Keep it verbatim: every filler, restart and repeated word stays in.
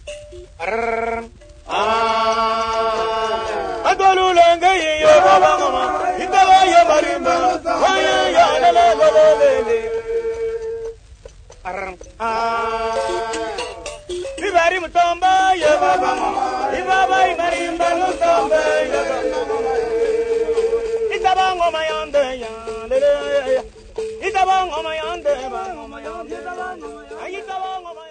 Ah, Adolu lenga yo baba mama, itaba yo marimba, waya ya la la la la la. Ah, ibari mutomba yo baba mama, ibaba marimba mutomba yo baba mama. Itaba ngoma yande ya, itaba ngoma yande ba, itaba ngoma.